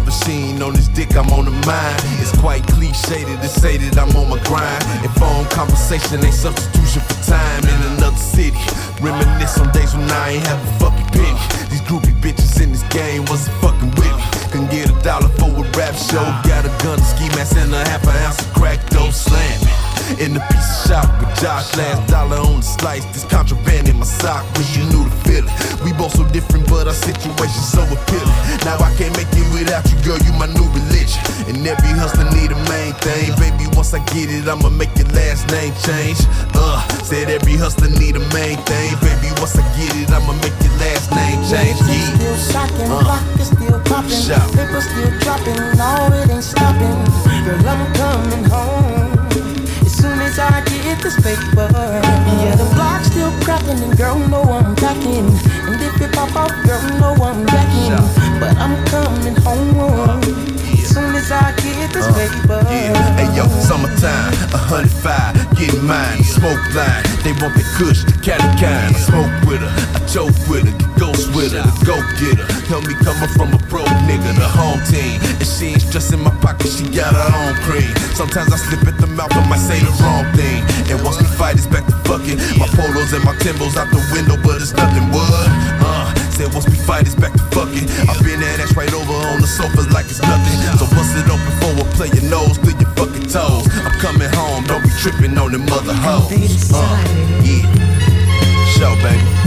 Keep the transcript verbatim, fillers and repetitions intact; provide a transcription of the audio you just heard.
never seen on this dick, I'm on the mind. It's quite cliche to say that I'm on my grind. And phone conversation ain't substitution for time in another city. Reminisce on days when I ain't have a fucking penny. These groupie bitches in this game wasn't fucking with me. Couldn't get a dollar for a rap show. Got a gun, a ski mask, and a half an ounce of crack dough slamming. In the pizza shop with Josh, last dollar on the slice. This contraband in my sock, wish you knew the feeling. We both so different, but our situation so appealing. Now I can't make it without you, girl, you my new religion. And every hustler need a main thing. Baby, once I get it, I'ma make your last name change. Uh, said every hustler need a main thing. Baby, once I get it, I'ma make your last name change. Yeah. Still shocking, uh, block is still popping, paper still dropping, no, it ain't stopping. Girl, I'm coming home as soon as I get this paper. Yeah, the block's still cracking, and girl, know I'm packing. And if it pop off, girl, know I'm backing. But I'm coming home as soon as I get this uh, paper. Yeah, hey yo, summertime, a hundred five, get mine, smoke line. They want the kush, the catty kind. I smoke with her, I choke with her, get ghost with her, the go get her. Help me coming from a broke nigga, the home team. And she ain't stressing my pocket, she got her own cream. Sometimes I slip at the mouth, I might say the wrong thing. And once we fight, it's back to fucking. My polos and my Timbos out the window, but it's nothing wood. Uh, said once we fight, it's back to fucking. I've been that ass right over on the sofa like it's nothing. So bust it open for a play your nose through your fucking toes. I'm coming home, don't be tripping on them mother hoes. Uh, yeah, show baby.